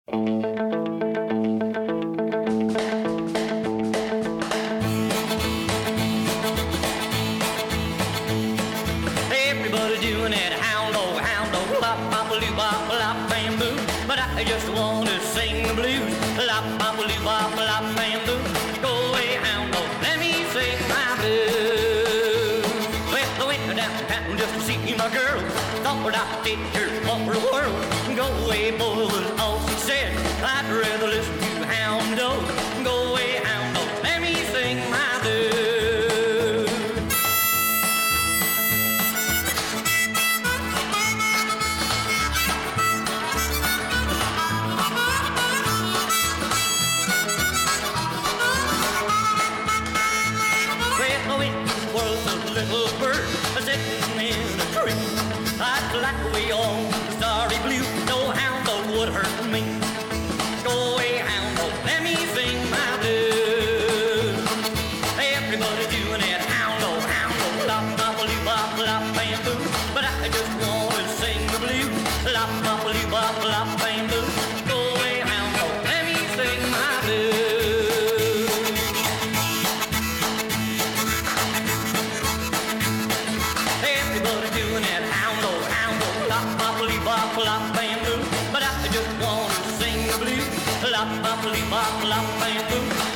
Everybody doing that hound dog, bop, bop, a loo, bop, lop, bamboo. But I just want to sing the blues, lop, bop, a loo, bop, lop, bamboo. Go away, hound dog, let me sing my blues. Well, I went downtown just to see my girl, thought I'd take her for the world. Go away, boy, was all she said. I'd rather listen to hound dog. Go away, hound dog, let me sing my blues. Little bird sitting in a tree. I'd fly away on the starry blue. No hound dog would hurt me. Go away, hound dog, let me sing my blues. Everybody doing it, hound dog, lop, bop, a loo, bop, lop, bamboo. But I just want to sing the blues, lop, bop, a loo, bop, lop, bamboo. Go away, hound dog, let me sing my blues. Bop, lop, bamboo. But I just want to sing the blues. Lop, bop, lop, bamboo.